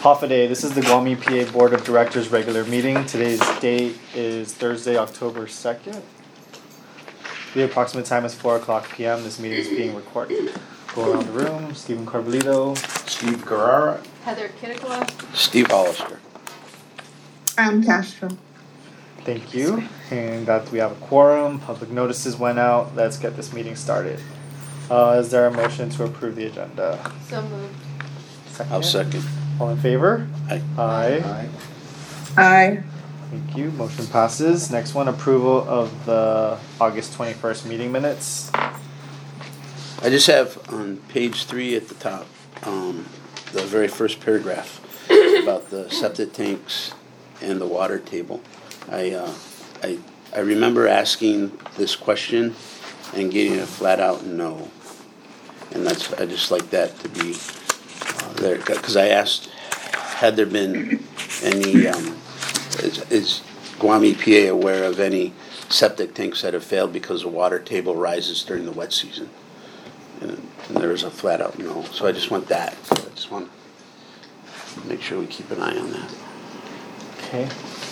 PAFA Day. This is the Guam EPA Board of Directors regular meeting. Today's date is Thursday, October 2nd. The approximate time is 4:00 p.m. This meeting is being recorded. Go around the room. Stephen Carbolito. Steve Carrara. Heather Kitticola. Steve Hollister. Castro. Thank you. And that we have a quorum. Public notices went out. Let's get this meeting started. Is there a motion to approve the agenda? So moved. Second. I'll second. All in favor? Aye. Aye. Aye. Thank you. Motion passes. Next one, approval of the August 21st meeting minutes. I just have on page 3 at the top, the very first paragraph about the septic tanks and the water table. I remember asking this question and getting a flat out no. And I just like that to be there, because I asked, had there been any, is Guam EPA aware of any septic tanks that have failed because the water table rises during the wet season? And there was a flat out no. So I just want that. I just want to make sure we keep an eye on that. Okay.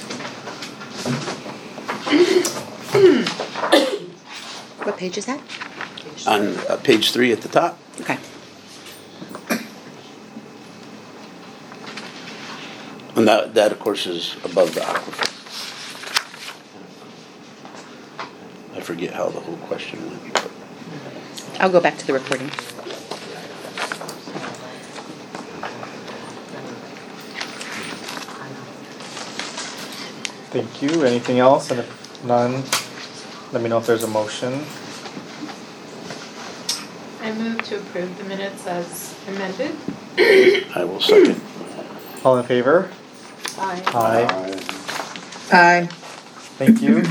What page is that? On page 3 at the top. Okay. And that of course is above the aquifer. I forget how the whole question went. But I'll go back to the recording. Thank you. Anything else? And if none, let me know if there's a motion. I move to approve the minutes as amended. I will second. All in favor? Aye. Aye. Aye. Thank you.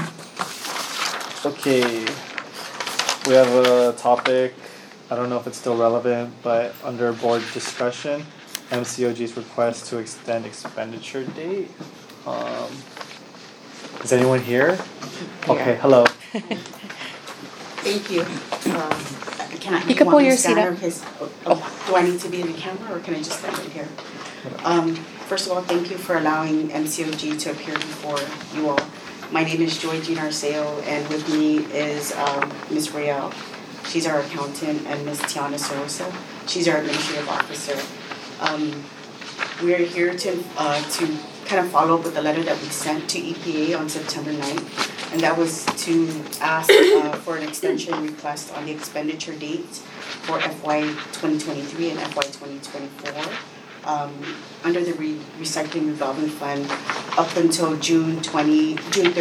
Okay. We have a topic, I don't know if it's still relevant, but under board discussion, MCOG's request to extend expenditure date. Is anyone here? Okay, hello. Thank you. Can I? You can pull your seat up. Do I need to be in the camera or can I just stand right here? First of all, thank you for allowing MCOG to appear before you all. My name is Joy Jean Arceo, and with me is Ms. Rael. She's our accountant, and Ms. Tiana Sorosa. She's our administrative officer. We are here to kind of follow up with the letter that we sent to EPA on September 9th, and that was to ask for an extension request on the expenditure dates for FY 2023 and FY 2024 under the Recycling Revolving Fund up until June 30,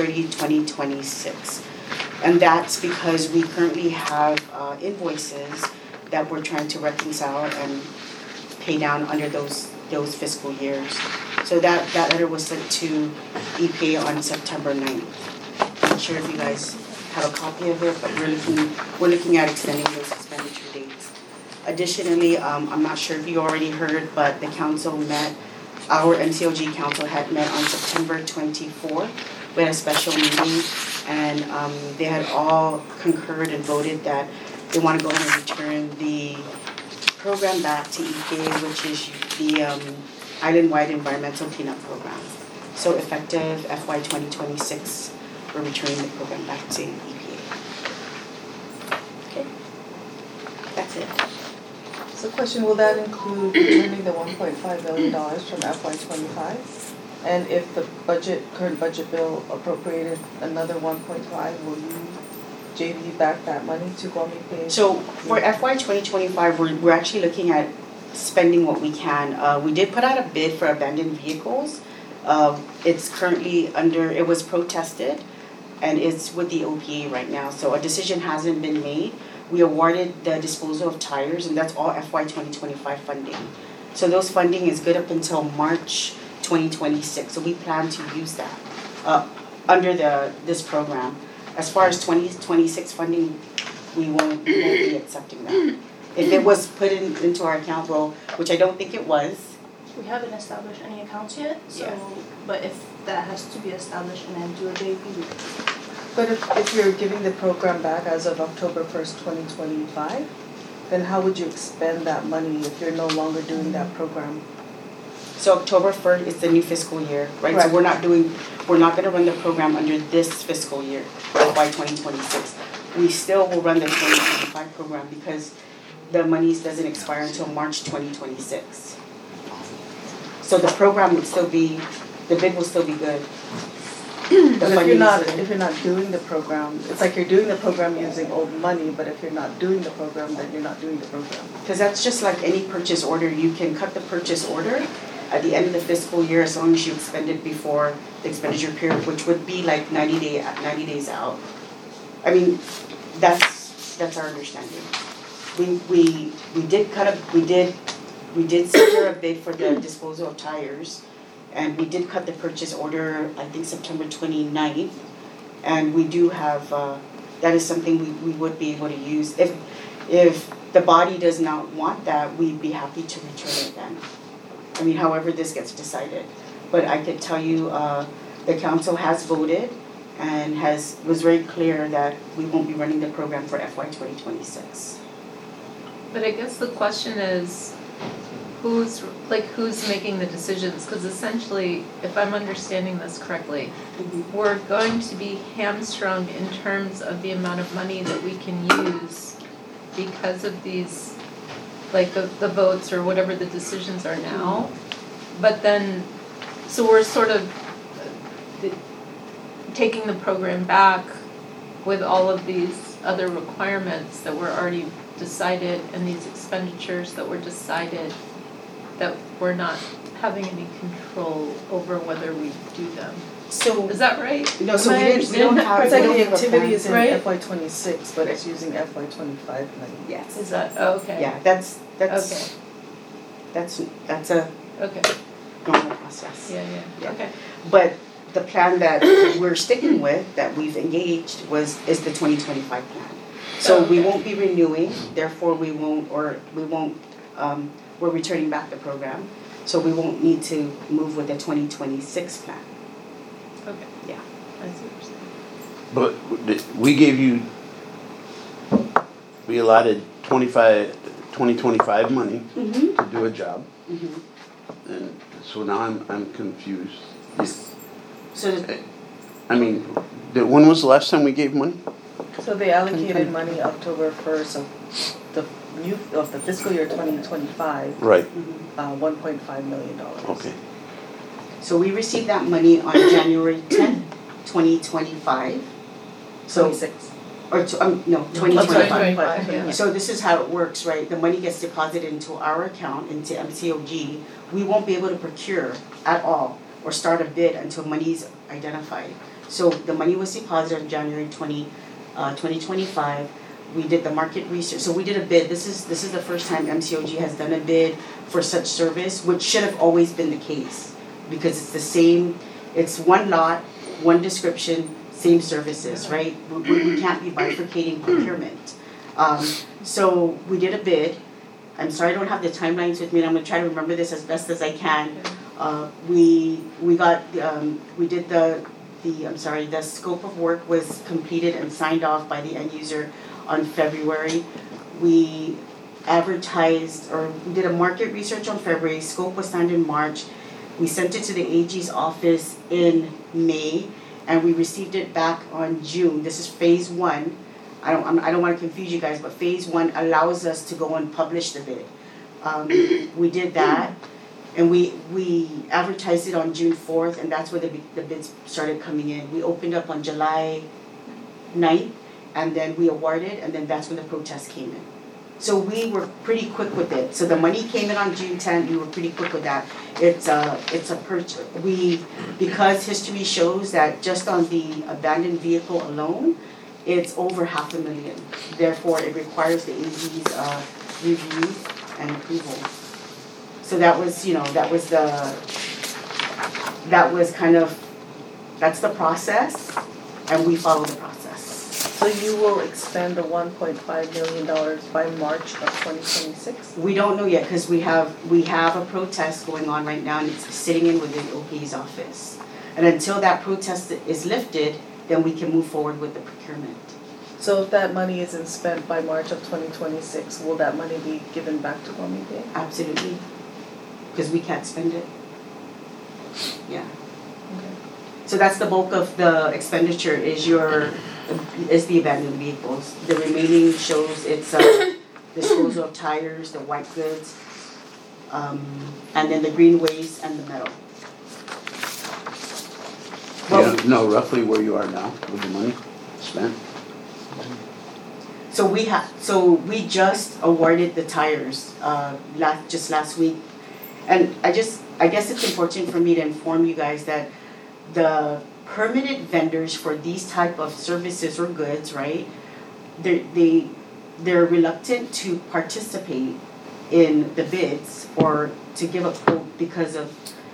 2026. And that's because we currently have invoices that we're trying to reconcile and pay down under those fiscal years. So that letter was sent to EPA on September 9th. I'm not sure if you guys have a copy of it, but we're looking at extending those expenditure dates. Additionally, I'm not sure if you already heard, but the council met, our MCOG council had met on September 24th. We had a special meeting, and they had all concurred and voted that they want to go ahead and return the program back to EPA, which is the Island-wide Environmental Cleanup Program. So effective FY 2026, we're returning the program back to EPA. Okay, that's it. So question, will that include returning the $1.5 billion from FY 25? And if the current budget bill appropriated another 1.5, will you JV back that money to Guam EPA? So for FY 2025, we're actually looking at spending what we can. We did put out a bid for abandoned vehicles. It's currently it was protested, and it's with the OPA right now. So a decision hasn't been made. We awarded the disposal of tires, and that's all FY 2025 funding. So those funding is good up until March 2026. So we plan to use that under this program. As far as 2026 funding, we won't be accepting that. If it was put into our account, well, which I don't think it was. We haven't established any accounts yet, so Yeah. but if that has to be established and then do a JV, we could. But if you're giving the program back as of October 1st, 2025, then how would you expend that money if you're no longer doing that program? So October 1st is the new fiscal year, right? So Correct. we're not gonna run the program under this fiscal year, FY 2026. We still will run the 2025 program because the monies doesn't expire until March 2026. So the program would still be, the bid will still be good. The But funding is good. if you're not doing the program, it's like you're doing the program using old money, but if you're not doing the program, then you're not doing the program. Because that's just like any purchase order, you can cut the purchase order at the end of the fiscal year as long as you expend it before the expenditure period, which would be like 90 days out. I mean, that's our understanding. We did secure a bid for the disposal of tires, and we did cut the purchase order, I think September 29th. And we do have, that is something we would be able to use. If the body does not want that, we'd be happy to return it then. I mean, however this gets decided. But I could tell you, the council has voted and was very clear that we won't be running the program for FY 2026. But I guess the question is, who's making the decisions? Because essentially, if I'm understanding this correctly, we're going to be hamstrung in terms of the amount of money that we can use because of these, like the votes or whatever the decisions are now. But then, so we're sort of taking the program back with all of these other requirements that were already decided and these expenditures that were decided that we're not having any control over whether we do them. So, Is that right? no, so Am I we don't understanding have, It's we like don't the have a activity plan. is in Right. FY 26, but it's using FY 25 money. Yes. Is that, oh, okay. Yeah, that's Okay, that's a okay, normal process. yeah, Yeah. okay. But the plan that we're sticking with, that we've engaged, is the 2025 plan. So we Okay. won't be renewing, therefore we're returning back the program. So we won't need to move with the 2026 plan. Okay. Yeah. I see what you're saying. But we gave you, we allotted 2025 money Mm-hmm. to do a job, Mm-hmm. and so now I'm confused. So I mean, when was the last time we gave money? So they allocated money October 1st of the fiscal year 2025, Right, $1.5 million. okay. So we received that money on January 10th, 2025. So, 26. or, no, I'm sorry, 2025. 25, yeah. So this is how it works, right? The money gets deposited into our account, into MCOG. We won't be able to procure at all or start a bid until money's identified. So the money was deposited on January 2025. We did the market research. So we did a bid. This is the first time MCOG has done a bid for such service, which should have always been the case because it's the same. It's one lot, one description, same services, right? We can't be bifurcating procurement. So we did a bid. I'm sorry I don't have the timelines with me, and I'm gonna try to remember this as best as I can. The scope of work was completed and signed off by the end user on February. We advertised, or we did a market research on February, scope was signed in March. We sent it to the AG's office in May, and we received it back on June. This is phase one. I don't want to confuse you guys, but phase one allows us to go and publish the bid. We did that, and we advertised it on June 4th, and that's where the bids started coming in. We opened up on July 9th, and then we awarded, and then that's when the protest came in. So we were pretty quick with it. So the money came in on June 10th. We were pretty quick with that. It's a purchase. Because history shows that just on the abandoned vehicle alone, it's over $500,000. Therefore, it requires the AG's review and approval. So that's the process, and we follow the process. So you will expend the $1.5 million by March of 2026? We don't know yet because we have a protest going on right now, and it's sitting in with the OP's office. And until that protest is lifted, then we can move forward with the procurement. So if that money isn't spent by March of 2026, will that money be given back to Kwame Bay? Absolutely, because we can't spend it. Yeah. Okay. So that's the bulk of the expenditure is the abandoned vehicles. The remaining shows it's disposal of tires, the white goods, and then the green waste and the metal. You don't know roughly where you are now with the money spent? So we just awarded the tires last week, and I guess it's important for me to inform you guys that the permitted vendors for these type of services or goods, right? They're reluctant to participate in the bids or to give a quote because of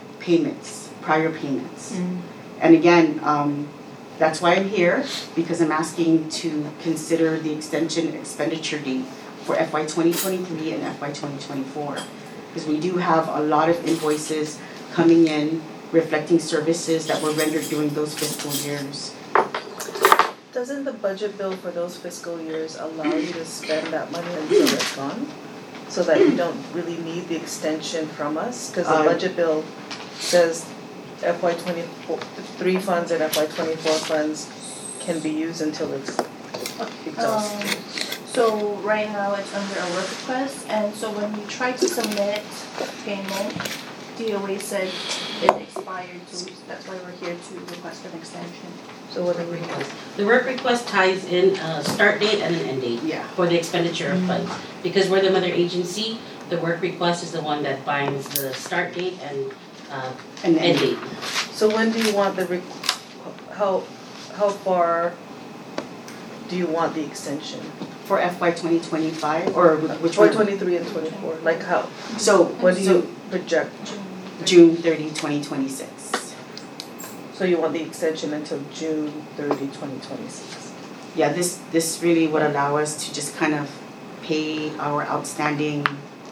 prior payments. And again, that's why I'm here, because I'm asking to consider the extension expenditure date for FY 2023 and FY 2024. Because we do have a lot of invoices coming in reflecting services that were rendered during those fiscal years. Doesn't the budget bill for those fiscal years allow you to spend that money until it's gone? So that you don't really need the extension from us? Because the budget bill says FY 23 funds and FY 24 funds can be used until it's exhausted. So right now it's under a work request, and so when we tried to submit payment, DOA said it expired, so that's why we're here to request an extension. So what do we do? The work request ties in a start date and an end date Yeah. for the expenditure of funds. Because we're the mother agency, the work request is the one that binds the start date and And end date. So when do you want how far do you want the extension? for FY 2025 or which For one? 23 and 24, like how? So When do you project? June 30, 2026. So you want the extension until June 30, 2026? Yeah, this really would allow us to just kind of pay our outstanding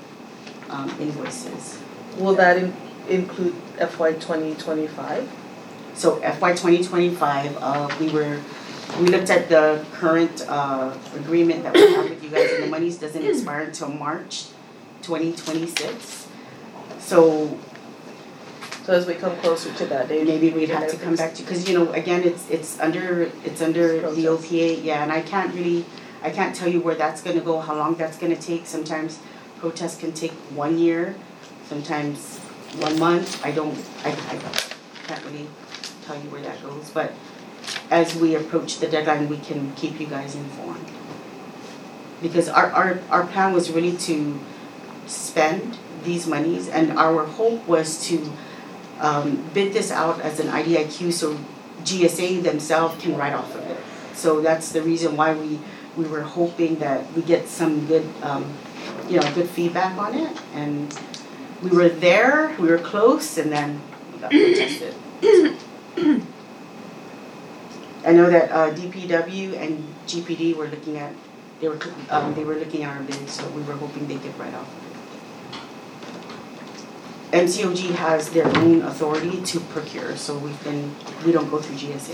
invoices. Will that include FY 2025? So FY 2025, we looked at the current agreement that we have with you guys, and the monies doesn't expire until March 2026. So So as we come closer to that date, maybe we'd have to come back to, because again, it's under the OPA, yeah, and I can't tell you where that's gonna go, how long that's gonna take. Sometimes protests can take 1 year, sometimes 1 month. I can't really tell you where that goes, but as we approach the deadline, we can keep you guys informed. Because our plan was really to spend these monies, and our hope was to bid this out as an IDIQ so GSA themselves can write off of it. So that's the reason why we were hoping that we get some good good feedback on it, and we were there, we were close, and then we got protested. I know that DPW and GPD were looking at our bid, so we were hoping they could write off of it. MCOG has their own authority to procure, so we don't go through GSA.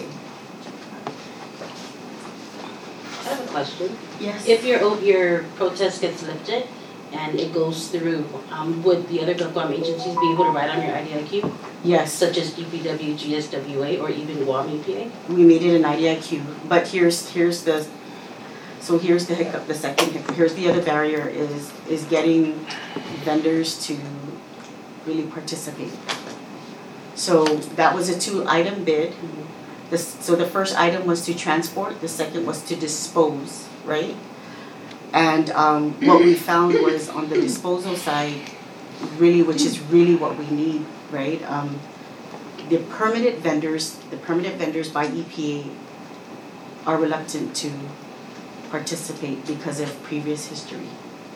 I have a question. Yes. If your protest gets lifted and it goes through, would the other GovCom agencies be able to write on your IDIQ? Yes. Such as DPW, GSWA, or even Guam EPA? We made it an IDIQ, but here's the hiccup, the second hiccup. Here's the other barrier is getting vendors to really participate. So that was a 2-item bid. So the first item was to transport, the second was to dispose, right? And what we found was on the disposal side, really, which is really what we need, right? The permitted vendors by EPA are reluctant to participate because of previous history.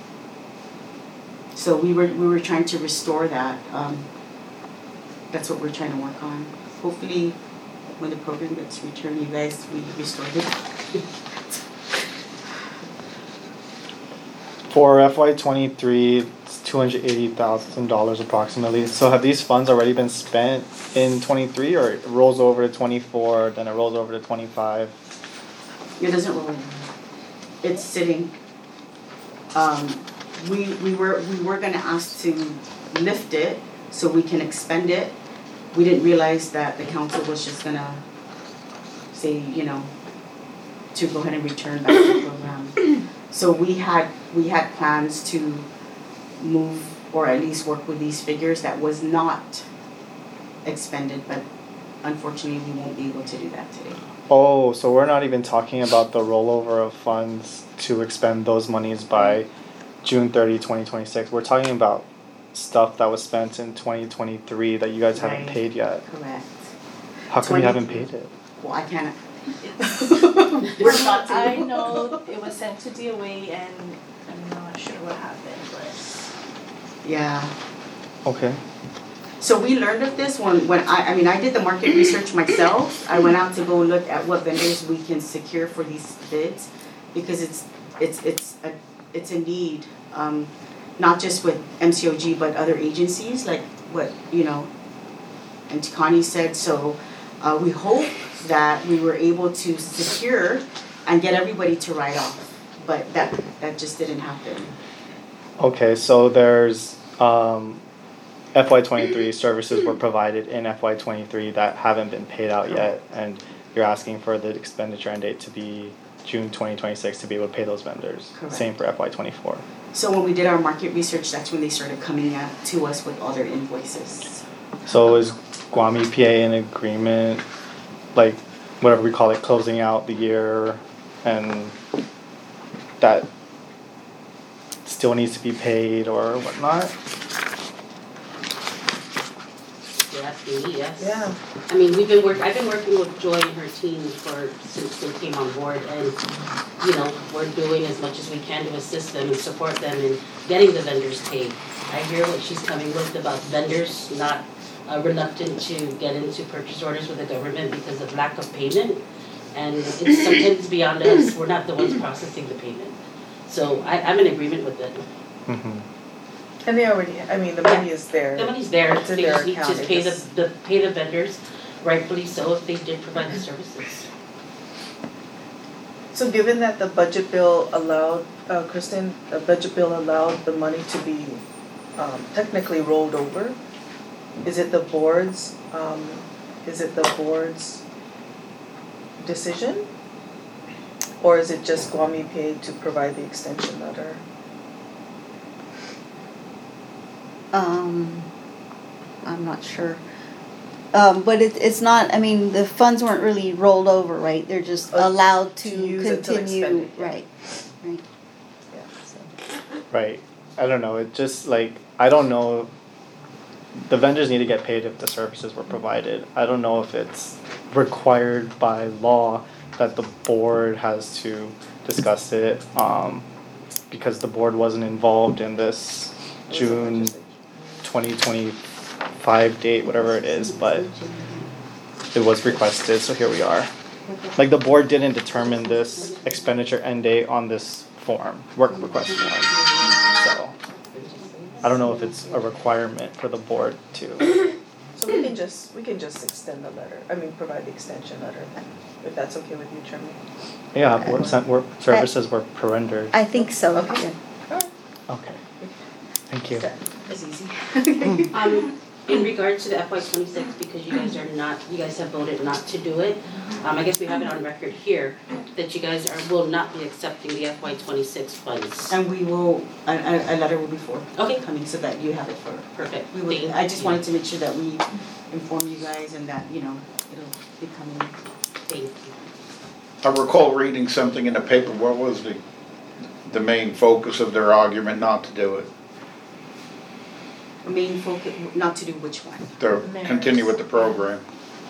So we were trying to restore that. That's what we're trying to work on. Hopefully, when the program gets returned, we restore it. For FY 23, it's $280,000 approximately. So have these funds already been spent in 23, or it rolls over to 24, then it rolls over to 25? It doesn't roll over. It's sitting. We were gonna ask to lift it so we can expend it, we didn't realize that the council was just gonna say, you know, to go ahead and return back to the program. So we had plans to move or at least work with these figures that was not expended, but unfortunately we won't be able to do that today. Oh, so we're not even talking about the rollover of funds to expend those monies by June 30, 2026. We're talking about stuff that was spent in 2023 that you guys haven't Right. paid yet. Correct. How come you haven't paid it? Well, I can't. We're not, I know it was sent to DOA and I'm not sure what happened, but Yeah. Okay. So we learned of this when I did the market research myself. I went out to go look at what vendors we can secure for these bids because it's a need, not just with MCOG but other agencies like what, you know, and Connie said. So we hope that we were able to secure and get everybody to write off, but that just didn't happen. Okay, so there's FY23 services were provided in FY23 that haven't been paid out yet, and you're asking for the expenditure end date to be June 2026 to be able to pay those vendors. Correct. Same for FY24. So when we did our market research, that's when they started coming to us with all their invoices. So is Guam EPA in agreement, like whatever we call it, closing out the year, and that still needs to be paid or whatnot? You're asking me, yes? Yeah. I mean, I've been working with Joy and her team since they came on board, and, you know, we're doing as much as we can to assist them and support them in getting the vendors paid. I hear what she's coming with about vendors not reluctant to get into purchase orders with the government because of lack of payment, and it's sometimes beyond us, we're not the ones processing the payment. So I'm in agreement with it. Mm-hmm. And they already, I mean, the money is there. The money's there, It's in they their just need account, to it pay just- pay the vendors, rightfully so, if they did provide the services. So given that the budget bill allowed, Kristen, the budget bill allowed the money to be technically rolled over, is it the board's decision? Or is it just Guam EPA to provide the extension letter? I'm not sure. But it's not, I mean, the funds weren't really rolled over, right? They're just allowed to use it till continue, expended, yeah. right? Yeah, so. Right. I don't know. It just like I don't know. The vendors need to get paid if the services were provided. I don't know if it's required by law that the board has to discuss it, because the board wasn't involved in this June 2025 date, whatever it is, but it was requested, so here we are. Like the board didn't determine this expenditure end date on this form, work request form. So I don't know if it's a requirement for the board to. So we can just extend the letter, provide the extension letter, if that's okay with you, Chairman. Yeah, work services were rendered. I think so, Okay. yeah. Okay. Thank you. That's easy. In regards to the FY26, because you guys have voted not to do it, I guess we have it on record here that you guys will not be accepting the FY26 funds. And we will, a letter will be Okay. forthcoming so that you have it for. Perfect. We will, Thank I just you. wanted to make sure that we inform you guys and that, it'll be coming. Thank you. I recall reading something in the paper. What was the main focus of their argument not to do it? Main focus, not to do which one? To continue with the program?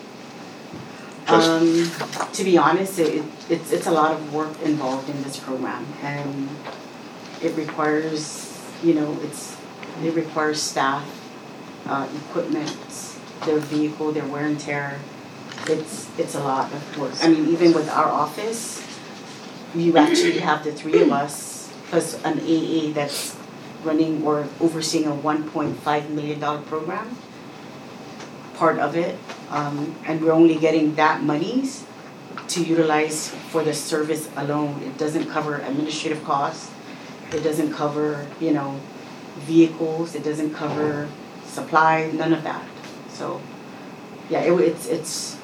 To be honest, it's a lot of work involved in this program, and it requires, it requires staff, equipment, their vehicle, their wear and tear. It's a lot of work. I mean, even with our office, you actually have the three of us plus an AA that's running or overseeing a $1.5 million program, part of it, and we're only getting that monies to utilize for the service alone. It doesn't cover administrative costs, it doesn't cover, vehicles, it doesn't cover supply, none of that. So yeah, it's,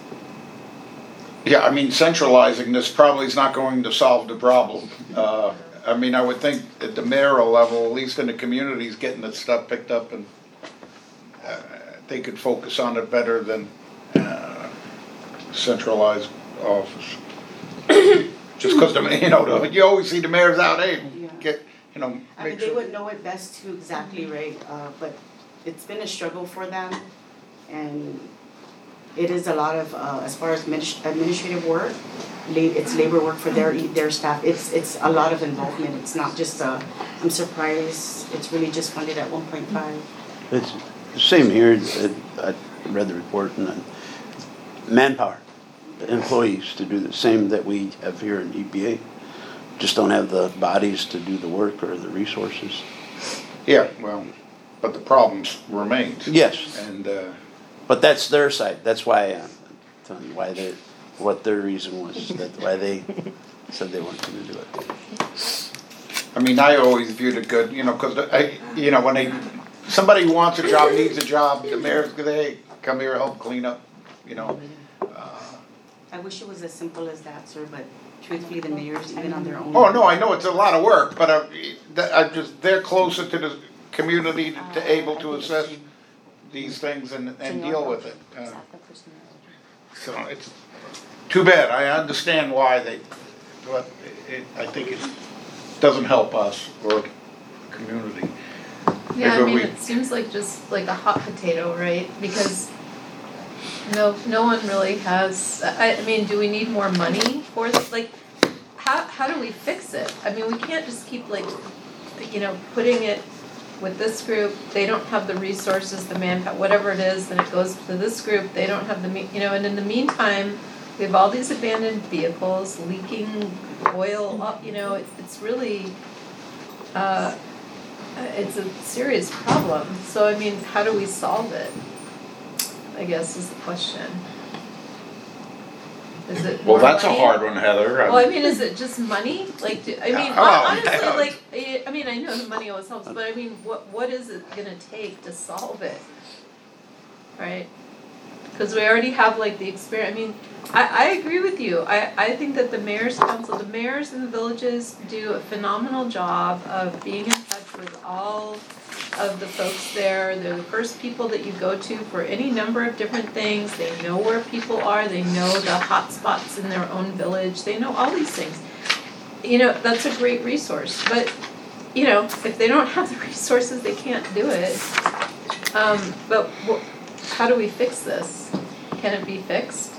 Yeah, I mean, centralizing this probably is not going to solve the problem. I mean, I would think at the mayoral level, at least in the communities, getting this stuff picked up and they could focus on it better than centralized office. Just because, you know, you always see the mayors out, hey, get, you know, I mean, make they sure. would know it best too, exactly right, but it's been a struggle for them, and it is a lot of, as far as administrative work, it's labor work for their staff, it's a lot of involvement, it's not just I'm surprised, it's really just funded at 1.5. It's the same here. I read the report, and manpower, employees to do the same that we have here in EPA. Just don't have the bodies to do the work or the resources. Yeah, well, but the problems remain. Yes. And, But that's their side. That's why telling you what their reason was, why they said they weren't going to do it. I mean, I always viewed it good, you know, because you know, when somebody wants a job, needs a job, the mayor's gonna, hey, come here, help clean up, you know. I wish it was as simple as that, sir, but truthfully, the mayors, even on their own. Oh, no, I know it's a lot of work, but they're closer to the community to able to assess these things and deal with it. So it's too bad. I understand why but I think it doesn't help us or the community. Yeah, I Maybe mean, it seems like just like a hot potato, right? Because no one really has, I mean, do we need more money for this? Like, how do we fix it? I mean, we can't just keep like, you know, putting it with this group, they don't have the resources, the manpower, whatever it is, then it goes to this group, they don't have you know, and in the meantime, we have all these abandoned vehicles, leaking oil up, you know, it's really, it's a serious problem. So, I mean, how do we solve it? I guess is the question. Is it Well, more that's a money? hard one, Heather. Well, I mean, is it just money? Like, I mean, honestly, like, I mean, I know the money always helps, but I mean, what is it gonna take to solve it? Right? Because we already have like the experience. I mean, I agree with you. I think that the mayor's council, the mayors in the villages do a phenomenal job of being in touch with all of the folks there. They're the first people that you go to for any number of different things. They know where people are. They know the hot spots in their own village. They know all these things. You know, that's a great resource. But, you know, if they don't have the resources, they can't do it. But how do we fix this? Can it be fixed?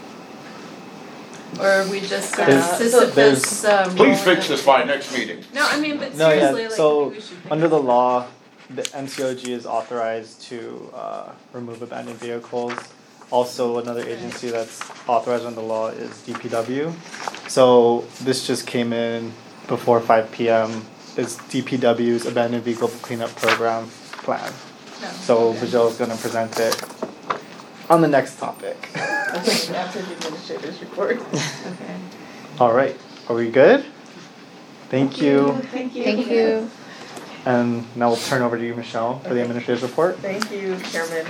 Or are we just sort of Sisyphus Please fix this by next meeting. No, I mean, but No, seriously, yeah, like, so we should under the law, the NCOG is authorized to remove abandoned vehicles. Also, another agency that's authorized under the law is DPW. So this just came in before 5 p.m. It's DPW's abandoned vehicle cleanup program plan. So Vigil is going to present it on the next topic. Okay, after the administrator's report. Okay. All right, are we good? Thank you. Thank you. Thank you. And now we'll turn over to you, Michelle, for the administrator's report. Thank you, Chairman.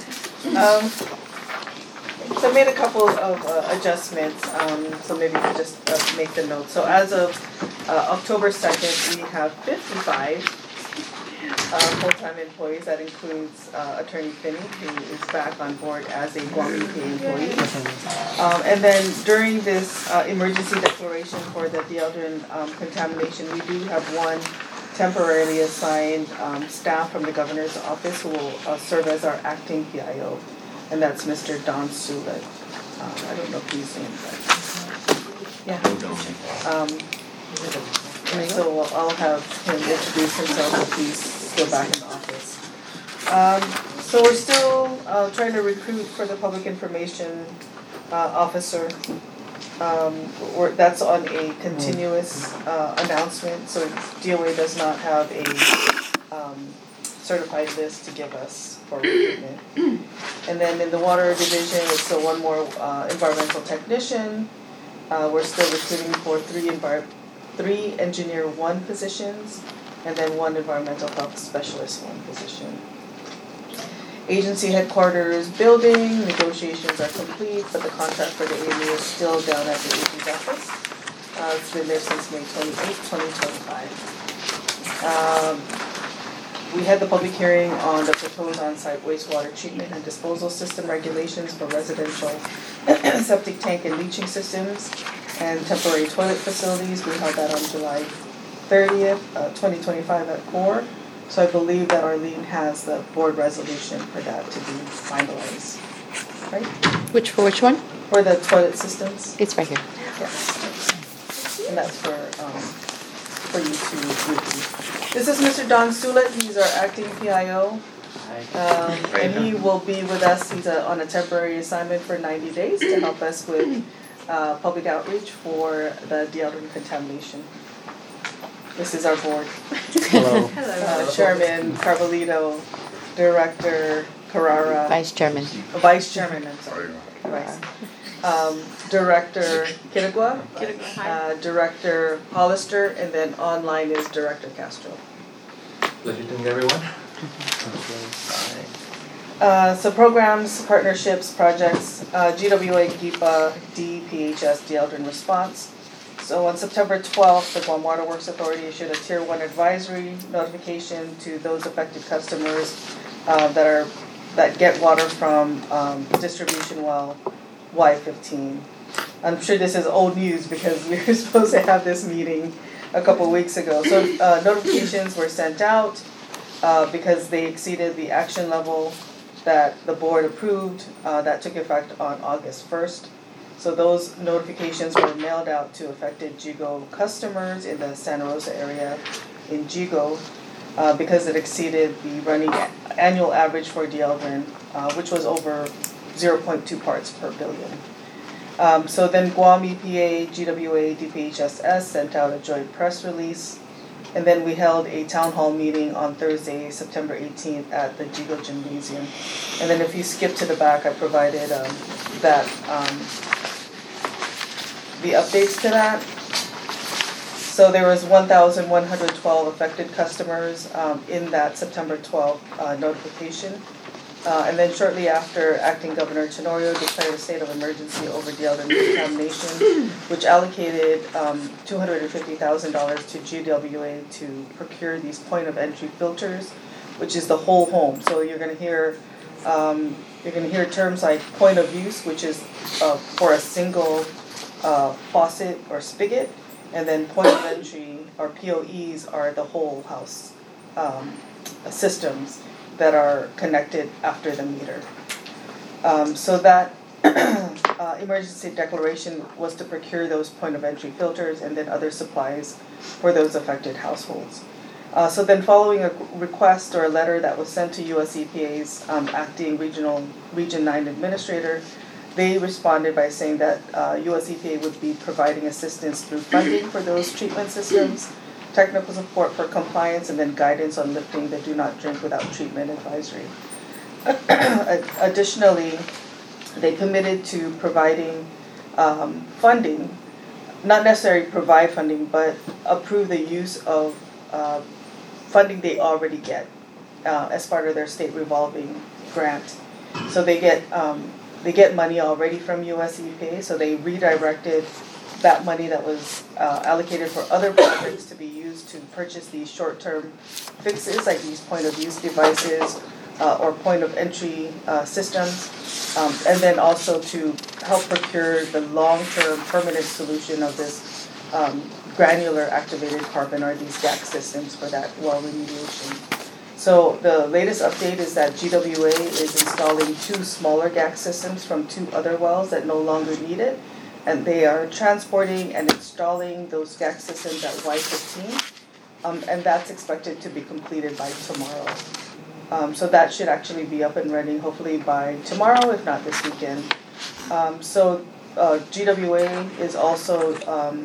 So I made a couple of adjustments, so maybe you could just make the notes. So as of October 2nd, we have 55 full-time employees. That includes Attorney Finney, who is back on board as a Guamini employee. And then during this emergency declaration for the Deodorant contamination, we do have one temporarily assigned staff from the governor's office who will serve as our acting PIO, and that's Mr. Don Sulik. I don't know if he's in, but yeah. So I'll have him introduce himself if he's still back in the office. So we're still trying to recruit for the public information officer. That's on a continuous announcement, so DOA does not have a certified list to give us for recruitment. And then in the water division, it's still one more environmental technician. We're still recruiting for three engineer 1 positions, and then 1 environmental health specialist 1 position. Agency headquarters building, negotiations are complete, but the contract for the AMU is still down at the AG's office. It's been there since May 28, 2025. We had the public hearing on the proposed on-site wastewater treatment and disposal system regulations for residential septic tank and leaching systems and temporary toilet facilities. We held that on July 30th, 2025 at 4. So I believe that Arlene has the board resolution for that to be finalized, right? Which one? For the toilet systems, It's right here. yes. And that's for you to review. This is Mr. Don Sulet, he's our acting PIO. And he will be with us, he's on a temporary assignment for 90 days to help us with public outreach for the deodorant contamination. This is our board. Hello. Chairman Carbolito, Director Carrara. Vice Chairman. Vice Chairman, I'm sorry. Vice. Director Kittigwa, Director Hollister, and then online is Director Castro. Pleasure to meet everyone. So programs, partnerships, projects, GWA, GIPA, DPHS, Deodorant Response. So on September 12th, the Guam Water Works Authority issued a Tier 1 advisory notification to those affected customers that get water from distribution well Y15. I'm sure this is old news because we were supposed to have this meeting a couple weeks ago. So notifications were sent out because they exceeded the action level that the board approved that took effect on August 1st. So those notifications were mailed out to affected GIGO customers in the Santa Rosa area in GIGO because it exceeded the running annual average for deodorant, which was over 0.2 parts per billion. So then Guam EPA, GWA, DPHSS sent out a joint press release. And then we held a town hall meeting on Thursday, September 18th at the GIGO Gymnasium. And then if you skip to the back, I provided the updates to that. So there was 1,112 affected customers in that September 12th notification. And then shortly after, Acting Governor Tenorio declared a state of emergency over deodorant contamination, which allocated $250,000 to GWA to procure these point of entry filters, which is the whole home. So you're going to hear terms like point of use, which is for a single faucet or spigot, and then point of entry or POEs are the whole house systems that are connected after the meter. So that emergency declaration was to procure those point of entry filters and then other supplies for those affected households. So then following a request or a letter that was sent to US EPA's acting Region 9 administrator, they responded by saying that US EPA would be providing assistance through funding for those treatment systems, technical support for compliance, and then guidance on lifting the do not drink without treatment advisory. Additionally, they committed to providing funding, not necessarily provide funding, but approve the use of funding they already get as part of their state revolving grant. So they get money already from US EPA, so they redirected that money that was allocated for other projects to be used to purchase these short-term fixes, like these point-of-use devices or point-of-entry systems, and then also to help procure the long-term permanent solution of this granular activated carbon, or these GAC systems for that well remediation. So the latest update is that GWA is installing 2 smaller GAC systems from 2 other wells that no longer need it, and they are transporting and installing those GAC systems at Y15, and that's expected to be completed by tomorrow. So that should actually be up and running hopefully by tomorrow, if not this weekend. So GWA is also,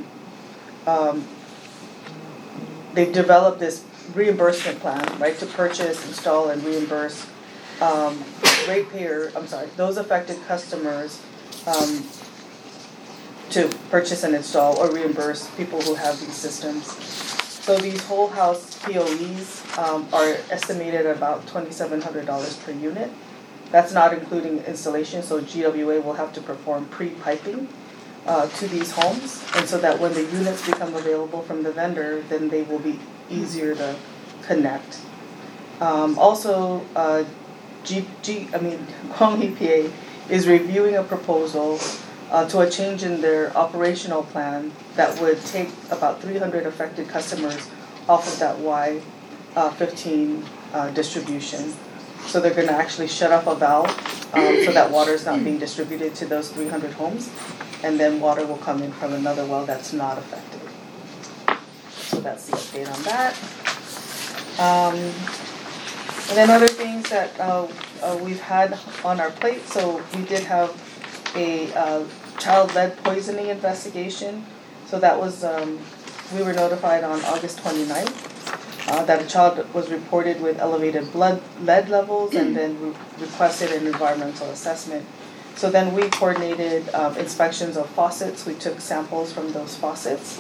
they've developed this reimbursement plan, right, to purchase, install, and reimburse those affected customers to purchase and install or reimburse people who have these systems. So these whole house POEs are estimated at about $2,700 per unit. That's not including installation, so GWA will have to perform pre-piping to these homes, and so that when the units become available from the vendor, then they will be easier to connect. Also, Guam EPA is reviewing a proposal to a change in their operational plan that would take about 300 affected customers off of that Y15 distribution. So they're going to actually shut off a valve so that water is not being distributed to those 300 homes, and then water will come in from another well that's not affected. So that's the update on that. And then other things that we've had on our plate. So we did have a child lead poisoning investigation. So that was, we were notified on August 29th that a child was reported with elevated blood lead levels, and then requested an environmental assessment. So then we coordinated inspections of faucets. We took samples from those faucets.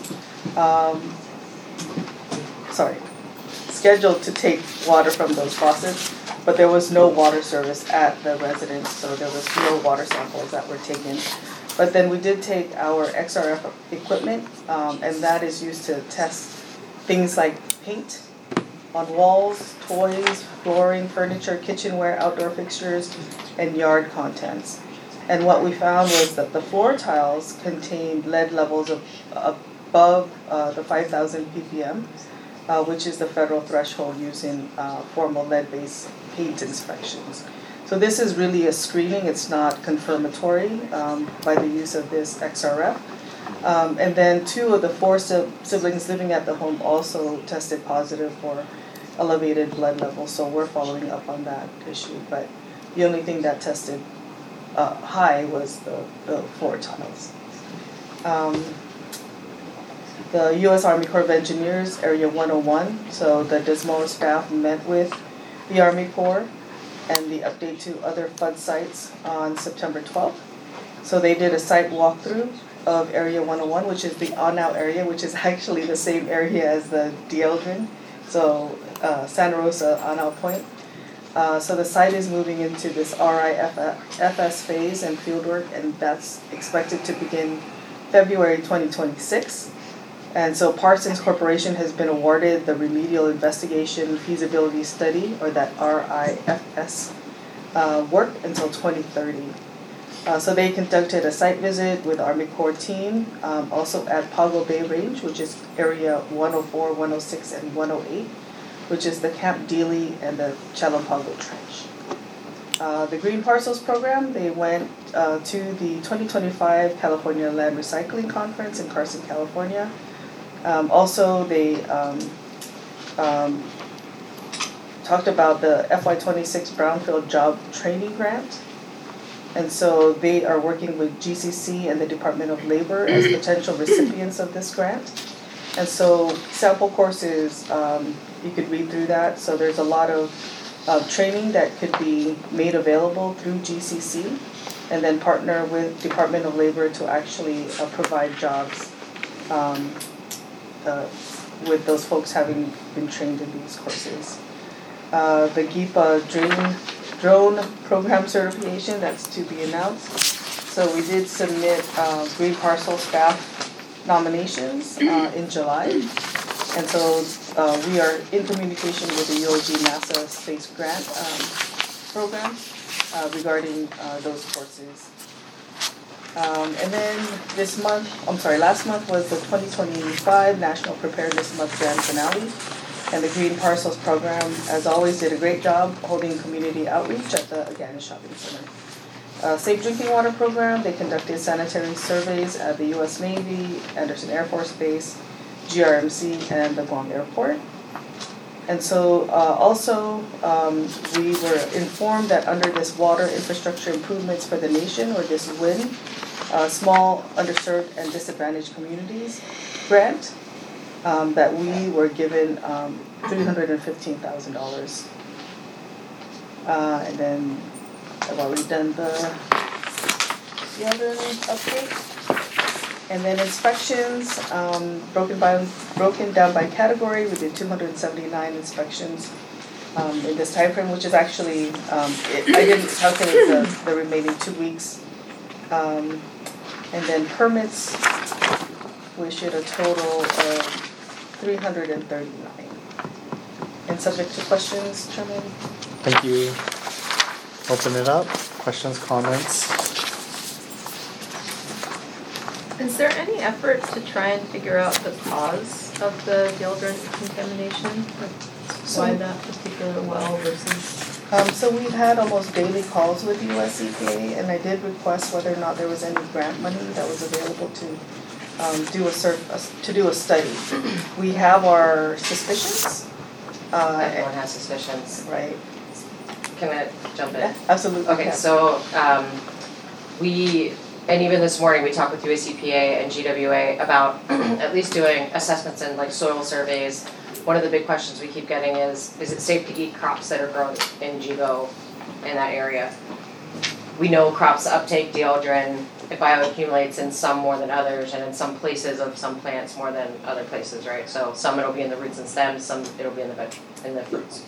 Scheduled to take water from those faucets, but there was no water service at the residence, so there was no water samples that were taken. But then we did take our XRF equipment, and that is used to test things like paint on walls, toys, flooring, furniture, kitchenware, outdoor fixtures, and yard contents. And what we found was that the floor tiles contained lead levels of above the 5,000 ppm, which is the federal threshold used in formal lead-based paint inspections. So this is really a screening, it's not confirmatory by the use of this XRF. And then 2 of the 4 siblings living at the home also tested positive for elevated blood levels, so we're following up on that issue. But the only thing that tested high was the floor tiles. The U.S. Army Corps of Engineers, Area 101, so the Desmoa staff met with the Army Corps and the update to other flood sites on September 12th. So they did a site walkthrough of Area 101, which is the on-out area, which is actually the same area as the Dieldrin, so Santa Rosa on-out point. So the site is moving into this RIFS phase and fieldwork, and that's expected to begin February 2026. And so Parsons Corporation has been awarded the Remedial Investigation Feasibility Study, or that RIFS work, until 2030. So they conducted a site visit with Army Corps team, also at Pago Bay Range, which is area 104, 106, and 108, which is the Camp Dealey and the Chalampago Trench. The Green Parcels Program, they went to the 2025 California Land Recycling Conference in Carson, California. Also, they talked about the FY26 Brownfield Job Training Grant. And so they are working with GCC and the Department of Labor as potential recipients of this grant. And so sample courses, you could read through that. So there's a lot of training that could be made available through GCC, and then partner with Department of Labor to actually provide jobs with those folks having been trained in these courses. The GIPA drone program certification, that's to be announced. So we did submit Green Parcel staff nominations in July. And so we are in communication with the UOG NASA Space Grant program regarding those courses. And then last month was the 2025 National Preparedness Month Grand Finale. And the Green Parcels program, as always, did a great job holding community outreach at the Agana Shopping Center. Safe Drinking Water program, they conducted sanitary surveys at the U.S. Navy, Anderson Air Force Base, GRMC, and the Guam Airport. And so also we were informed that under this Water Infrastructure Improvements for the Nation, or this WIN, Small Underserved and Disadvantaged Communities grant, that we were given $315,000. And then I've already done the other update. And then inspections, broken down by category, we did 279 inspections in this timeframe, which is actually, I didn't calculate the remaining 2 weeks. And then permits, we issued a total of 339. And subject to questions, Chairman? Thank you. Open it up. Questions, comments? Is there any effort to try and figure out the cause of the deodorant contamination? Like why that particular well versus? So we've had almost daily calls with US EPA, and I did request whether or not there was any grant money that was available to do a study. We have our suspicions. Everyone has suspicions. Right. Can I jump in? Yeah, absolutely. Okay, so and even this morning, we talked with US EPA and GWA about at least doing assessments and like soil surveys. One of the big questions we keep getting is it safe to eat crops that are grown in GBO in that area? We know crops uptake deodorant, it bioaccumulates in some more than others, and in some places of some plants more than other places, right? So some it'll be in the roots and stems, some it'll be in the fruits.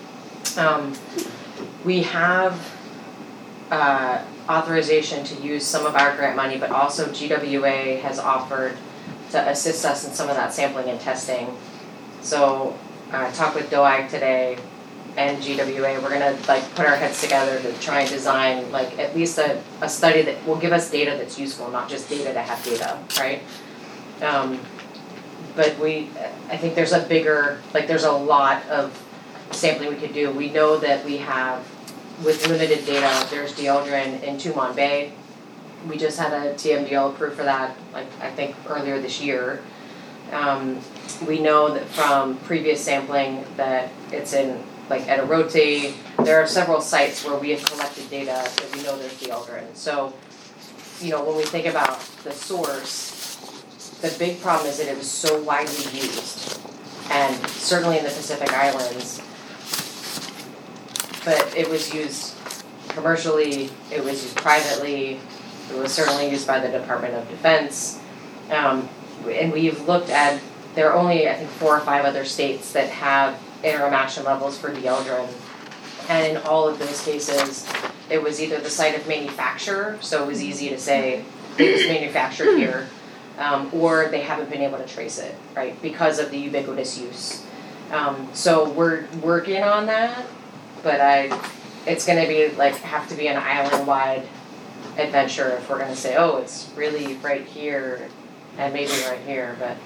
We have authorization to use some of our grant money, but also GWA has offered to assist us in some of that sampling and testing. So I talked with DOAG today and GWA. We're gonna like put our heads together to try and design like at least a study that will give us data that's useful, not just data to have data, right? But I think there's there's a lot of sampling we could do. We know that we have, with limited data, there's deodorant in Tumon Bay. We just had a TMDL approved for that, like I think earlier this year. We know that from previous sampling that it's in like Etarote. There are several sites where we have collected data that we know there's deodorant. So, when we think about the source, the big problem is that it was so widely used, and certainly in the Pacific Islands. But it was used commercially, it was used privately, it was certainly used by the Department of Defense. And we've looked at, there are only, I think, 4 or 5 other states that have interim action levels for deodorant. And in all of those cases, it was either the site of manufacture, so it was easy to say it was manufactured here, or they haven't been able to trace it, right, because of the ubiquitous use. So we're working on that, but it's going to be have to be an island-wide adventure if we're going to say, oh, it's really right here and maybe right here, but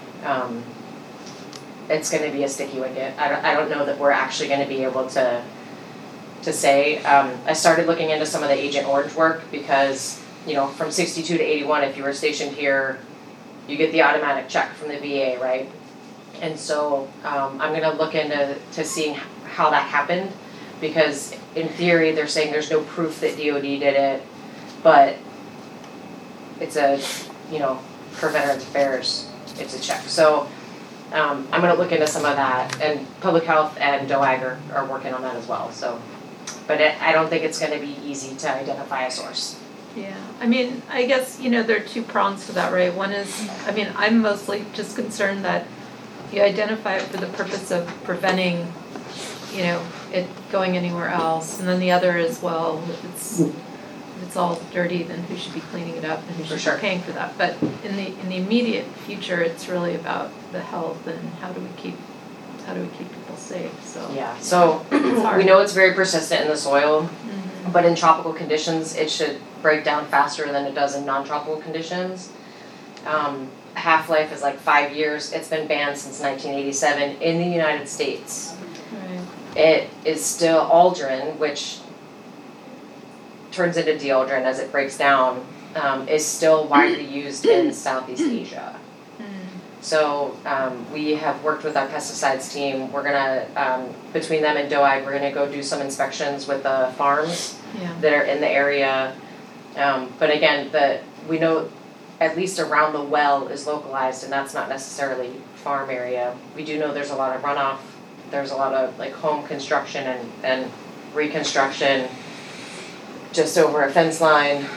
it's going to be a sticky wicket. I don't know that we're actually going to be able to say. I started looking into some of the Agent Orange work because, from 62 to 81, if you were stationed here, you get the automatic check from the VA, right? And so I'm going to look into seeing how that happened, because in theory they're saying there's no proof that DOD did it, but it's a, for Veterans Affairs, it's a check. So I'm going to look into some of that, and Public Health and DOAG are working on that as well. So, but I don't think it's going to be easy to identify a source. Yeah, I guess, there are 2 prongs to that, right? One is, I'm mostly just concerned that you identify it for the purpose of preventing, it going anywhere else. And then the other is, well, if it's all dirty, then who should be cleaning it up and who should be paying for that? But in the immediate future, it's really about the health and how do we keep people safe. So yeah, so we know it's very persistent in the soil, but in tropical conditions, it should break down faster than it does in non-tropical conditions. Half-life is 5 years. It's been banned since 1987 in the United States. Right. It is still Aldrin, which turns into deodorant as it breaks down, is still widely used in Southeast Asia. So we have worked with our pesticides team. We're gonna, between them and DOAG, we're gonna go do some inspections with the farms that are in the area. But again, we know at least around the well is localized, and that's not necessarily farm area. We do know there's a lot of runoff. There's a lot of home construction and reconstruction just over a fence line.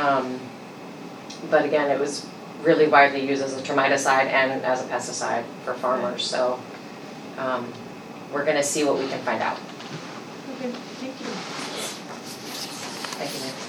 But again, it was really widely used as a termiticide and as a pesticide for farmers. So we're going to see what we can find out. Thank you, Nick.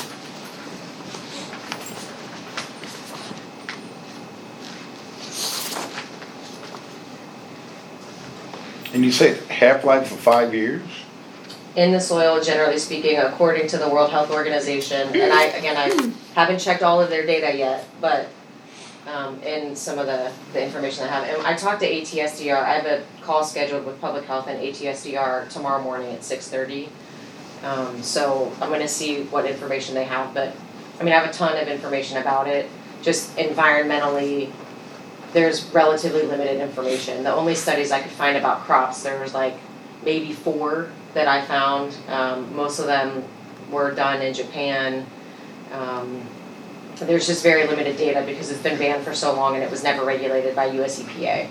And you say half-life of 5 years? In the soil, generally speaking, according to the World Health Organization, and I haven't checked all of their data yet, but in some of the information I have. And I talked to ATSDR, I have a call scheduled with Public Health and ATSDR tomorrow morning at 6:30. So I'm gonna see what information they have, but, I mean, I have a ton of information about it. Just environmentally, there's relatively limited information. The only studies I could find about crops, there was like maybe 4 that I found. Most of them were done in Japan. There's just very limited data because it's been banned for so long and it was never regulated by US EPA.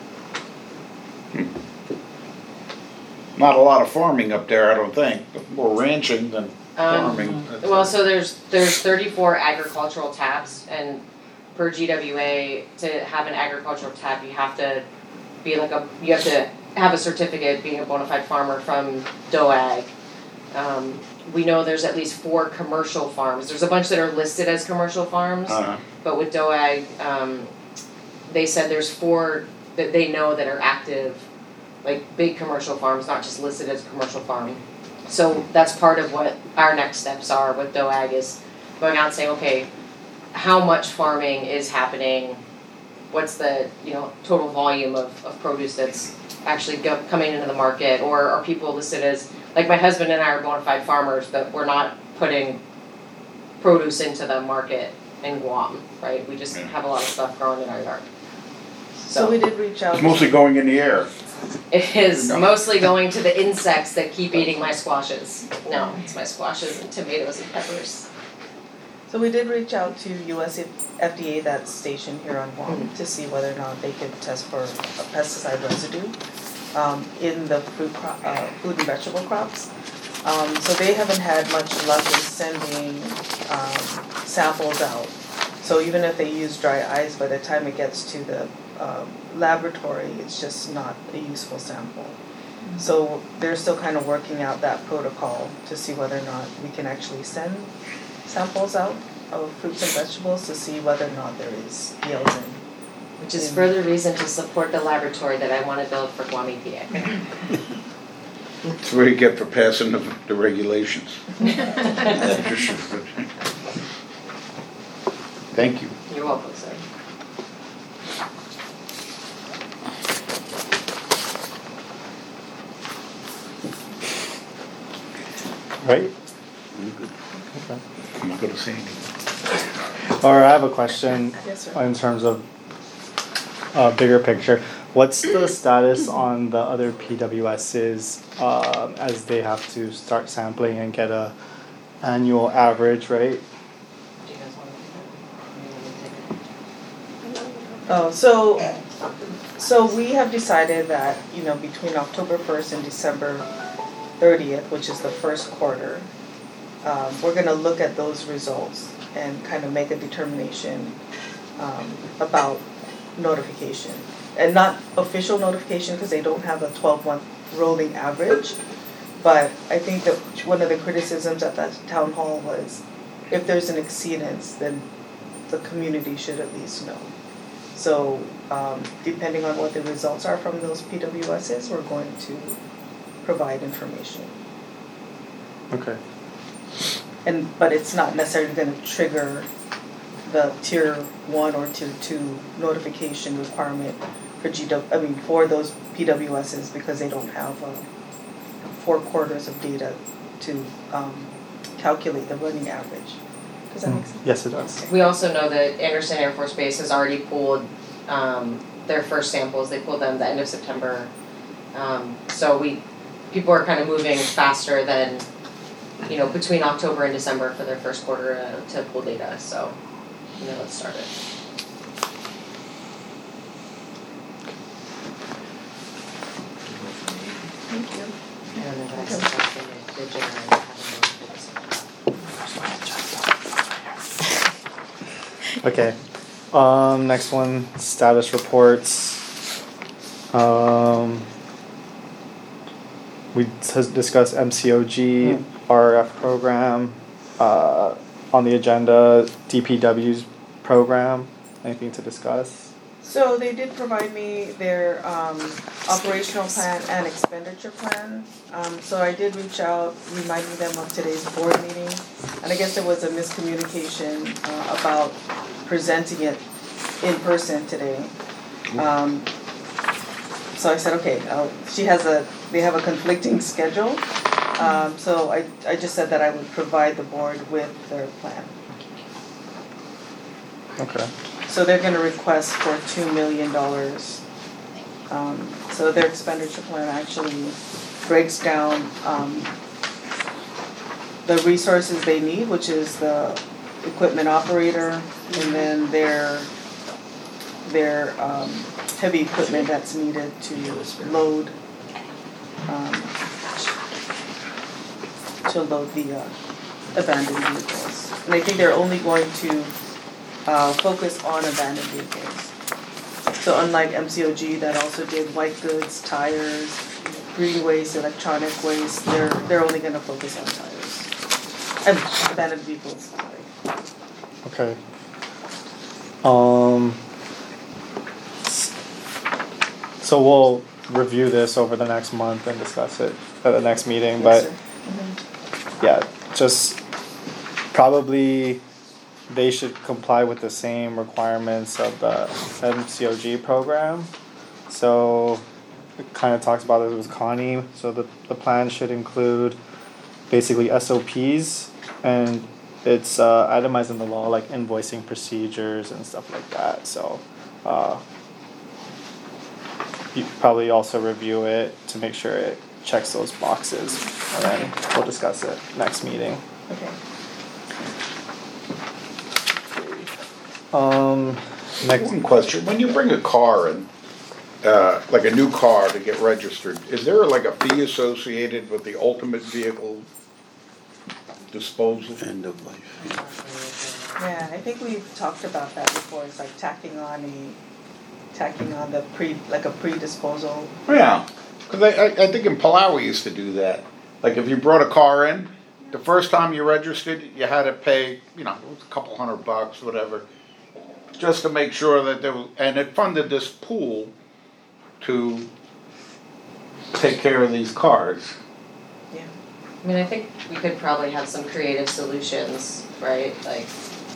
Not a lot of farming up there, I don't think. More ranching than farming. Well, so there's 34 agricultural taps, and per GWA, to have an agricultural tap, you have to have a certificate being a bona fide farmer from DOAG. We know there's at least 4 commercial farms. There's a bunch that are listed as commercial farms, but with DOAG, they said there's 4 that they know that are active, like big commercial farms, not just listed as a commercial farm. So that's part of what our next steps are with DOAG, is going out and saying, okay, how much farming is happening? What's the total volume of produce that's actually coming into the market? Or are people listed as, like my husband and I are bona fide farmers, but we're not putting produce into the market in Guam, right? We just have a lot of stuff growing in our yard. So we did reach out. It's mostly going in the air. It is mostly going to the insects that keep eating my squashes. No, it's my squashes and tomatoes and peppers. So we did reach out to US FDA, that's stationed here on Guam, to see whether or not they could test for a pesticide residue in the food and vegetable crops. So they haven't had much luck in sending samples out. So even if they use dry ice, by the time it gets to the laboratory, it's just not a useful sample. So they're still kind of working out that protocol to see whether or not we can actually send samples out of fruits and vegetables to see whether or not there is yield in. Which is further reason to support the laboratory that I want to build for Guam EPA. That's what you get for passing the regulations. Thank you. You're welcome, sir. Right? Okay. I'm not gonna say anything. Or I have a question Yes, sir. in terms of bigger picture. What's the status on the other PWSs as they have to start sampling and get a annual average, right? Do you guys want to take it? Oh, so we have decided that, between October 1st and December 30th, which is the first quarter, we're gonna look at those results and kind of make a determination about notification. And not official notification, because they don't have a 12-month rolling average. But I think that one of the criticisms at that town hall was, if there's an exceedance, then the community should at least know. So depending on what the results are from those PWSs, we're going to provide information. Okay. But it's not necessarily going to trigger the tier 1 or tier 2 notification requirement for those PWSs, because they don't have 4 quarters of data to calculate the running average. Does that make sense? Yes, it does. We also know that Anderson Air Force Base has already pulled their first samples. They pulled them the end of September. So people are kind of moving faster than, between October and December for their first quarter to pull data. So, let's start it. Thank you. And then the rest of the general Okay. Next one, status reports. we discussed MCOG, RRF program, on the agenda, DPW's program. Anything to discuss? So they did provide me their operational plan and expenditure plan. So I did reach out, reminding them of today's board meeting. And I guess there was a miscommunication about presenting it in person today. So I said, okay, they have a conflicting schedule. So I just said that I would provide the board with their plan. Okay. So they're gonna request for $2 million. So their expenditure plan actually breaks down, the resources they need, which is the equipment operator, and then their heavy equipment that's needed to load the abandoned vehicles. And I think they're only going to focus on abandoned vehicles. So unlike MCOG that also did white goods, tires, green waste, electronic waste, they're only gonna focus on tires. And abandoned vehicles, sorry. Okay. So we'll review this over the next month and discuss it at the next meeting, but yeah, just probably they should comply with the same requirements of the MCOG program. So it kind of talks about it with Connie. So the plan should include basically SOPs, and it's itemized in the law, like invoicing procedures and stuff like that. So you probably also review it to make sure it checks those boxes, and then we'll discuss it next meeting. Okay. Next One question, when you bring a car in, like a new car to get registered, is there like a fee associated with the ultimate vehicle disposal? End of life. Yeah, I think we've talked about that before. It's like tacking on the pre-disposal. Yeah, because I think in Palau we used to do that. Like if you brought a car in, the first time you registered, you had to pay, it was a couple $100, whatever, just to make sure that there was, and it funded this pool to take care of these cars. Yeah. I mean, I think we could probably have some creative solutions, right? Like,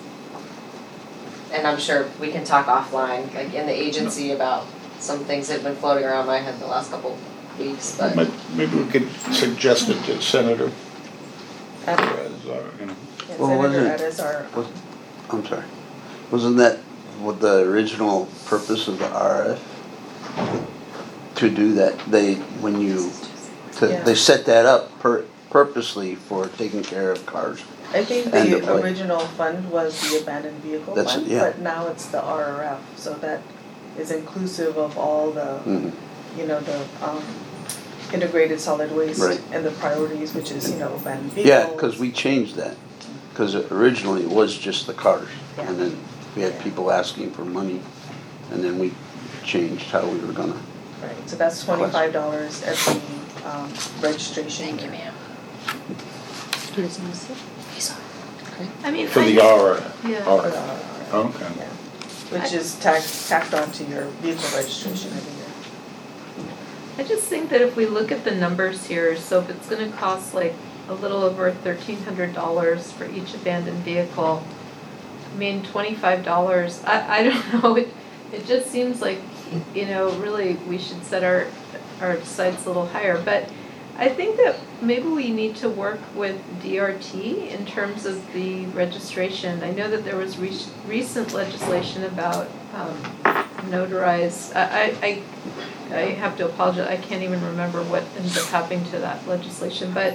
and I'm sure we can talk offline, like in the agency, about some things that have been floating around my head the last couple weeks, but. Maybe we could suggest it to Senator Perez, Well, Senator wasn't- Perez are. I'm sorry. Wasn't that what the original purpose of the RF? To do that, they set that up purposely for taking care of cars. I think End the of life. original fund was the abandoned vehicle That's fund, it, yeah. but now it's the RRF, so that is inclusive of all the, the integrated solid waste Right. and the priorities, which is, abandoned vehicles. Yeah, because we changed that, because originally it was just the cars. Yeah. And then we had people asking for money, and then we changed how we were gonna. Right, so that's $25 every registration. Thank you, ma'am. I mean, For the RF. Yeah. For the RF. RRF, Okay. yeah. Which is tacked onto your vehicle registration every year. I just think that if we look at the numbers here, so if it's gonna cost like a little over $1,300 for each abandoned vehicle, I mean, $25, I don't know, it just seems like, really we should set our sights a little higher, but I think that maybe we need to work with DRT in terms of the registration. I know that there was recent legislation about notarized, I have to apologize, I can't even remember what ends up happening to that legislation, but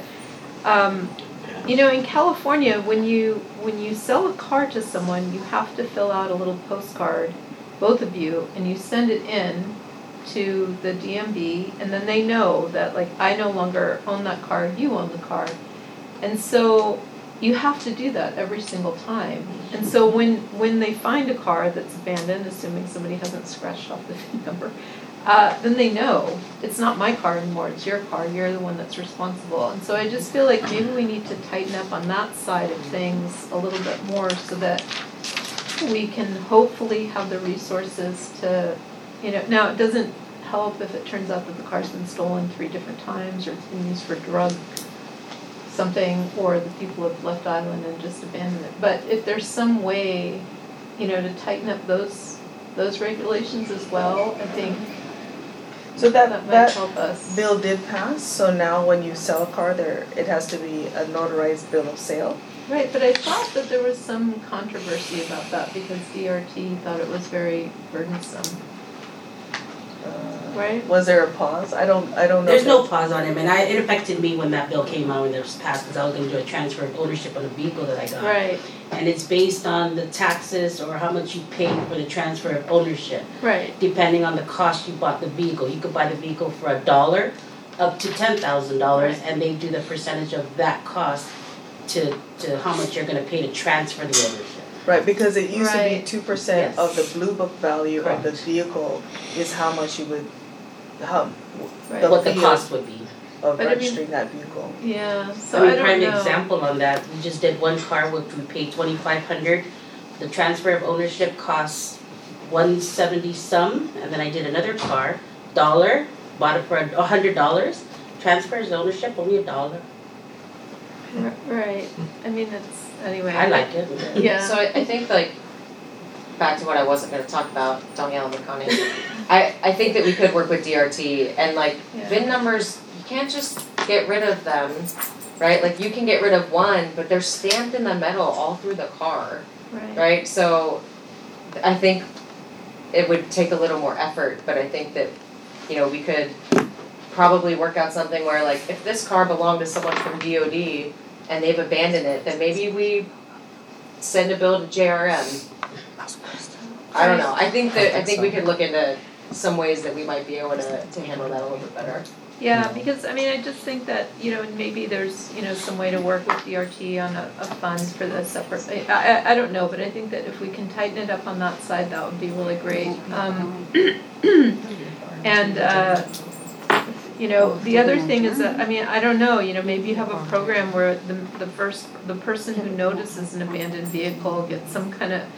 in California, when you sell a car to someone, you have to fill out a little postcard, both of you, and you send it in to the DMV, and then they know that, like, I no longer own that car, you own the car. And so you have to do that every single time. And so when they find a car that's abandoned, assuming somebody hasn't scratched off the VIN number, then they know it's not my car anymore, it's your car, you're the one that's responsible. And so I just feel like maybe we need to tighten up on that side of things a little bit more so that we can hopefully have the resources to, now it doesn't help if it turns out that the car's been stolen 3 different times or it's been used for drug something, or the people have left island and just abandoned it. But if there's some way, to tighten up those regulations as well, I think So that might help us. bill did pass, so now when you sell a car, it has to be a notarized bill of sale. Right, but I thought that there was some controversy about that because DRT thought it was very burdensome. Right? Was there a pause? I don't know. There's no pause on it, and it affected me when that bill came out and it was passed, because I was gonna do a transfer of ownership on a vehicle that I got. Right, And it's based on the taxes or how much you paid for the transfer of ownership, right, depending on the cost you bought the vehicle. You could buy the vehicle for $1 up to $10,000, and they do the percentage of that cost to how much you're gonna pay to transfer the ownership. Right, because it used to be Right. 2% Yes. of the blue book value of the Correct. vehicle is how much you would, right. What the fee cost would be. of But I mean- registering that vehicle. Yeah, so I mean, I don't prime know. example on that, we just did one car which we paid $2,500. The transfer of ownership costs $170 some, and then I did another car, $1, bought it for $100. Transfers ownership only $1. Right, I mean, it's, anyway. I like it. Yeah. So I think back to what I wasn't gonna talk about, don't yell at me, Connie. I think that we could work with DRT and Yeah. VIN numbers, you can't just get rid of them, right? Like you can get rid of one, but they're stamped in the metal all through the car, Right, right? So I think it would take a little more effort, but I think that, we could probably work out something where like if this car belonged to someone from DOD and they've abandoned it, then maybe we send a bill to JRM. I don't know, I think we could look into some ways that we might be able to handle that a little bit better. yeah, because, I mean, I just think that, maybe there's, some way to work with DRT on a fund for the separate, I don't know, but I think that if we can tighten it up on that side, that would be really great. And, the other thing is that, I mean, I don't know, maybe you have a program where the person who notices an abandoned vehicle gets some kind of,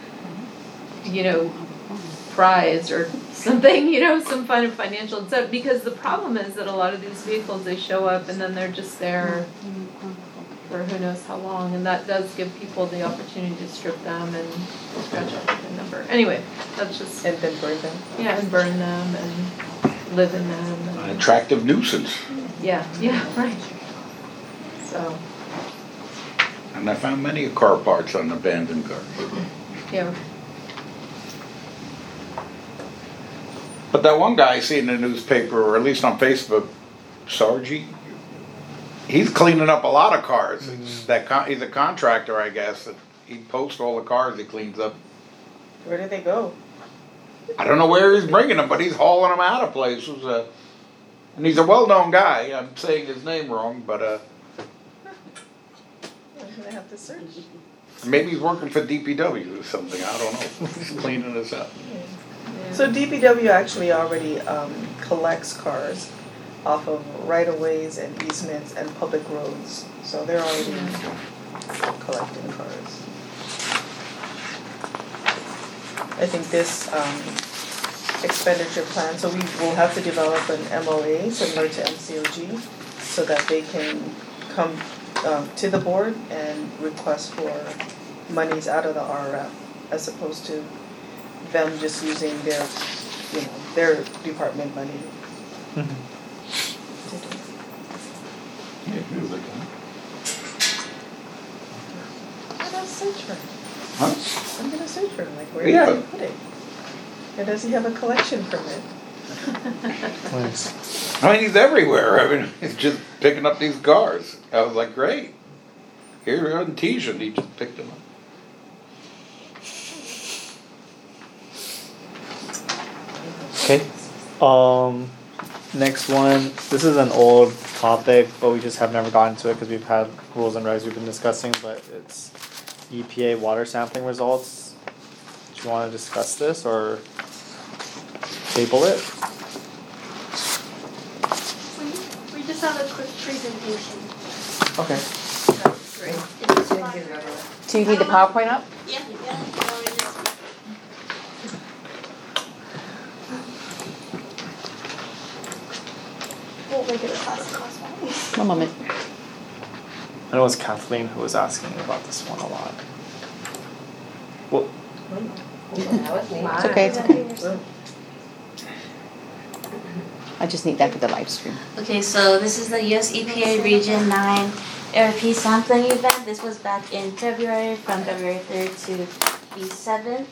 prize or something, some kind of financial incentive, because the problem is that a lot of these vehicles, they show up and then they're just there for who knows how long, and that does give people the opportunity to strip them and scratch out the VIN number. Anyway, that's just, And then burn them. yeah, and burn them and live in them An and, attractive nuisance. yeah, right. So, And I found many car parts on abandoned cars. yeah, But that one guy I see in the newspaper, or at least on Facebook, Sargi, he's cleaning up a lot of cars. He's a contractor, I guess. He posts all the cars he cleans up. Where did they go? I don't know where he's bringing them, but he's hauling them out of places. And he's a well-known guy. I'm saying his name wrong, but I'm gonna have to search. maybe he's working for DPW or something. I don't know. He's cleaning this up. So DPW actually already collects cars off of right-of-ways and easements and public roads. So they're already collecting cars. I think this expenditure plan, so we will have to develop an MOA similar to MCOG so that they can come to the board and request for monies out of the RRF as opposed to them just using their department money to do. I'm gonna search for him. Huh? I'm gonna search for him, like where Yeah. did he put it? Or does he have a collection permit? Nice. I mean, he's everywhere. I mean, he's just picking up these cars. I was like, great. Here on Tejan, he just picked them up. Okay. Next one. This is an old topic, but we just have never gotten to it because we've had rules and regs we've been discussing. But it's EPA water sampling results. Do you want to discuss this or table it? have a quick presentation. Okay. Do you need the PowerPoint up? Yeah. We'll make it a class. One moment. I know it was Kathleen who was asking about this one a lot. Well, It's okay, it's okay. I just need that for the live stream. Okay, so this is the US EPA Region 9 ARP sampling event. This was back in February, from February 3rd to the 7th.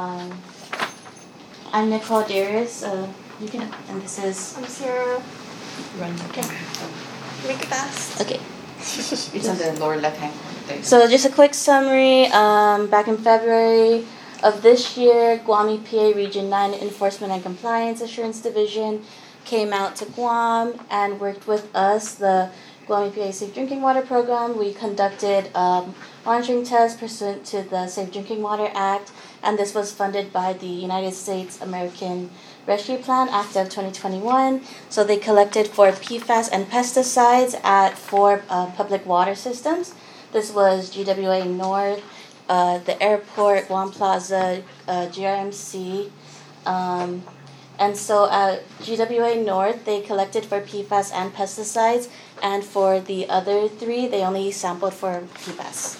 I'm Nicole Darius, and this is... I'm Sierra. Run. Okay. Make it fast. Okay. It's on the lower left-hand corner. So just a quick summary, back in February of this year, Guam EPA Region 9 Enforcement and Compliance Assurance Division came out to Guam and worked with us, the Guam EPA Safe Drinking Water Program. We conducted monitoring tests pursuant to the Safe Drinking Water Act, and this was funded by the United States American Rescue Plan Act of 2021. So they collected for PFAS and pesticides at 4 public water systems. This was GWA North, the airport, Guam Plaza, GRMC. And so at GWA North, they collected for PFAS and pesticides, and for the other 3, they only sampled for PFAS.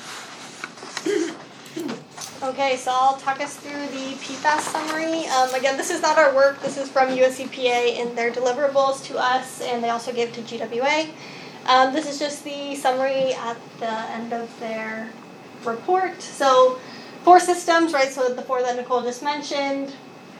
Okay, so I'll talk us through the PFAS summary. Again, this is not our work. This is from US EPA in their deliverables to us, and they also gave it to GWA. This is just the summary at the end of their report. So 4 systems, right? So the 4 that Nicole just mentioned,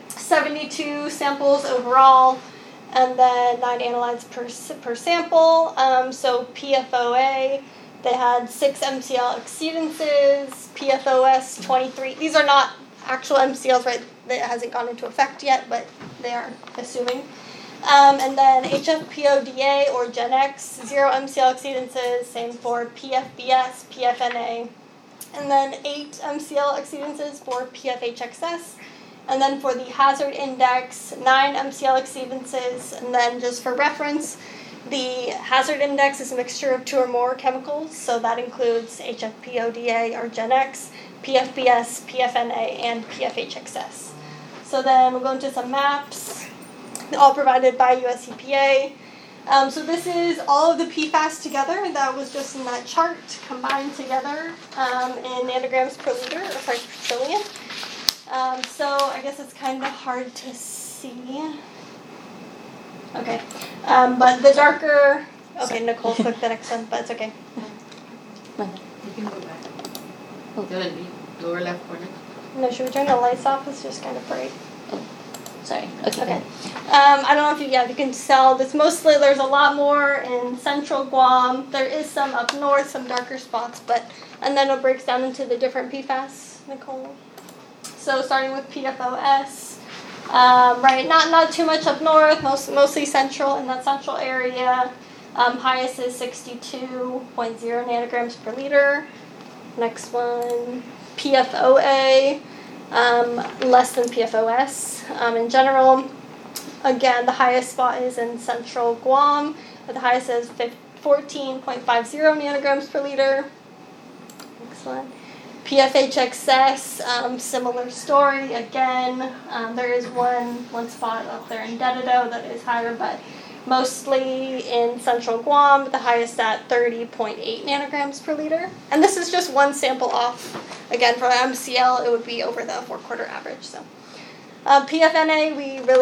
72 samples overall, and then 9 analytes per sample. So PFOA, they had 6 MCL exceedances, PFOS 23. These are not actual MCLs, right? That hasn't gone into effect yet, but they are assuming. And then HFPODA or GenX, 0 MCL exceedances, same for PFBS, PFNA, and then 8 MCL exceedances for PFHXS. And then for the hazard index, 9 MCL exceedances, and then just for reference, the hazard index is a mixture of 2 or more chemicals, so that includes HFPODA or GenX, PFBS, PFNA, and PFHXS. So then we'll go into some maps, all provided by US EPA. So this is all of the PFAS together. That was just in that chart, combined together in nanograms per liter, or sorry, per trillion. So I guess it's kind of hard to see. Okay, but the darker, okay, Nicole click the next one, but it's okay. You can go back. The lower left corner. No, should we turn the lights off? It's just kind of bright. Sorry, okay. I don't know if you can tell, there's a lot more in central Guam. There is some up north, some darker spots, and then it breaks down into the different PFAS, Nicole. So starting with PFOS. Right, not too much up north, mostly central, in that central area. Highest is 62.0 nanograms per liter. Next one, PFOA, less than PFOS. In general, again, the highest spot is in central Guam, but the highest is 14.50 nanograms per liter. Next one. PFHXS, similar story. Again, there is one spot up there in Dededo that is higher, but mostly in central Guam, the highest at 30.8 nanograms per liter. And this is just one sample off. Again, for MCL, it would be over the 4-quarter average. So, PFNA,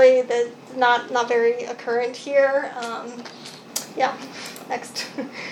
not very occurrent here. Next.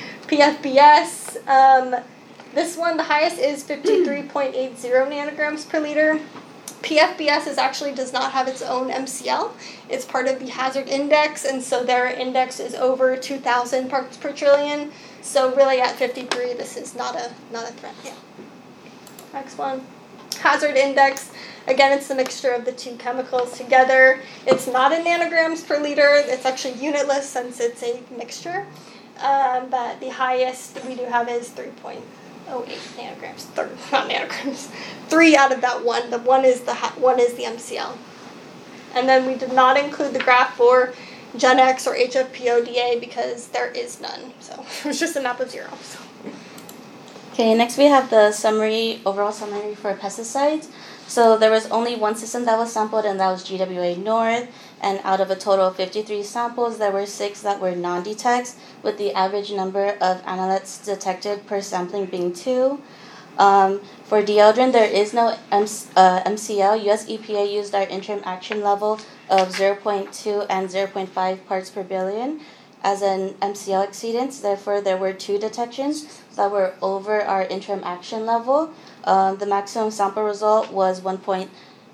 PFBS. This one, the highest is 53.80 nanograms per liter. PFBS actually does not have its own MCL. It's part of the hazard index, and so their index is over 2,000 parts per trillion. So really at 53, this is not a threat. Yeah. Next one. Hazard index. Again, it's the mixture of the 2 chemicals together. It's not in nanograms per liter. It's actually unitless since it's a mixture. But the highest we do have is 3.08 nanograms. Not nanograms. 3 out of that 1. The 1 is the MCL. And then we did not include the graph for Gen X or HFPODA because there is none. So it was just a map of 0. So. Okay, next we have the overall summary for pesticides. So there was only one system that was sampled, and that was GWA North. And out of a total of 53 samples, there were 6 that were non-detects, with the average number of analytes detected per sampling being 2. For deodorant, there is no MCL. US EPA used our interim action level of 0.2 and 0.5 parts per billion as an MCL exceedance. Therefore, there were 2 detections that were over our interim action level. The maximum sample result was 1.50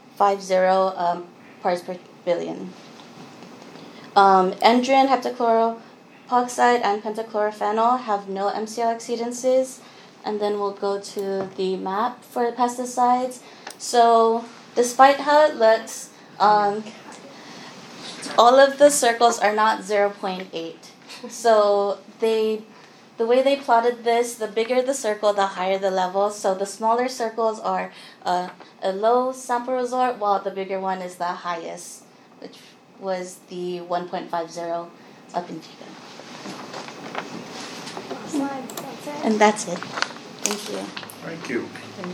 parts per billion. Endrin, heptachloropoxide, and pentachlorophenol have no MCL exceedances. And then we'll go to the map for pesticides. So despite how it looks, all of the circles are not 0.8. So the way they plotted this, the bigger the circle, the higher the level. So the smaller circles are a low sample result, while the bigger one is the highest, which was the 1.50 up in Chico. And that's it. Thank you. Thank you.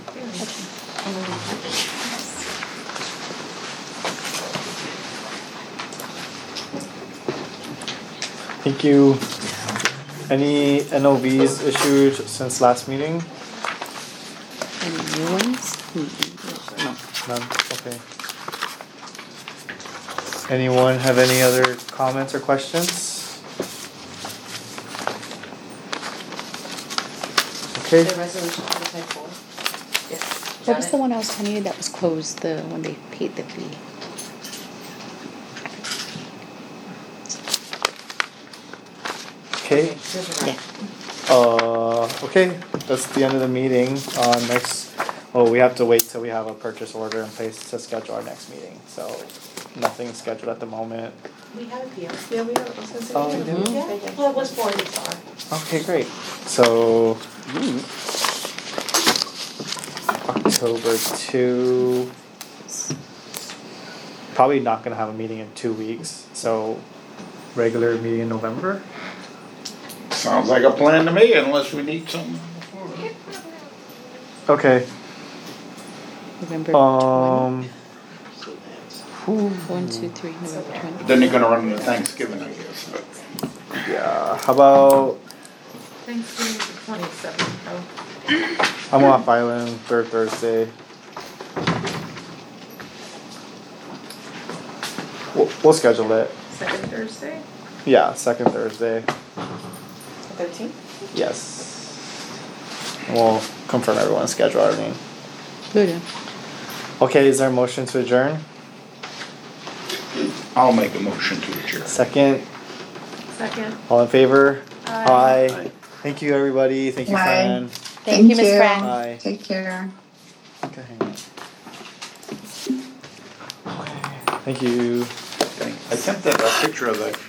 Thank you. Any NOVs issued since last meeting? Any new ones? No. None, okay. Anyone have any other comments or questions? Okay. The resolution for the type 4. Yes. What was the one I was telling you that was closed, the when they paid the fee? Okay. Yeah. Okay, that's the end of the meeting. We have to wait till we have a purchase order in place to schedule our next meeting. So nothing's scheduled at the moment. We have it here. Yeah, we have, Oh, we do? Yeah, well, it was for the star. Okay, great. So October 2. Probably not gonna have a meeting in 2 weeks. So regular meeting in November. Sounds like a plan to me, unless we need something before. Okay. November 20. 1, 2, 3, November 20. Then you're gonna run into Thanksgiving, I guess, but. Yeah. How about Thanksgiving is the 27th, though. I'm off island 3rd Thursday. We'll schedule it. Second Thursday? Yeah, 2nd Thursday. 13th? Yes. We'll confirm everyone's schedule, Arlene. Good. Okay, is there a motion to adjourn? I'll make a motion to adjourn. Second. Second. All in favor? Aye. Aye. Thank you, everybody. Thank you, Aye. Fran. Thank you, Ms. Frank. Aye. Take care. Okay, hang on. Okay. Thank you. I sent that a picture of that